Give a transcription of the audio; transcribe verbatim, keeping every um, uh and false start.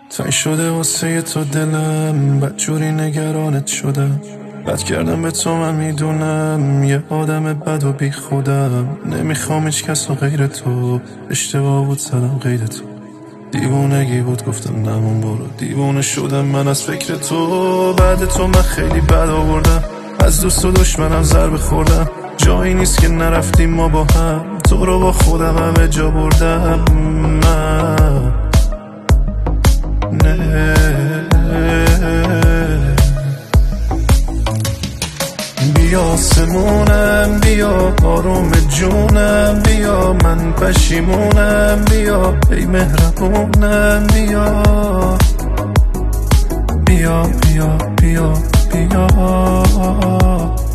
تنگ شده واسه تو دلم، بدجوری نگرانت شدم. بد کردم به تو من میدونم، یه آدم بد و بی خودم. نمیخوام هیچ کس و غیر تو، اشتباه بود زدم غیر تو. دیوونگی بود گفتم نمون برو، دیوونه شدم من از فکر تو. بعد تو من خیلی بد آوردم، از دوست و دشمنم ضربه خوردم. جایی نیست که نرفتیم ما با هم، تو رو با خودم همه جا بردم من. نه بیا آسمونم، بیا آروم جونم، بیا من پشیمونم، بیا ای مهربونم، بیا بیا بیا بیا بیا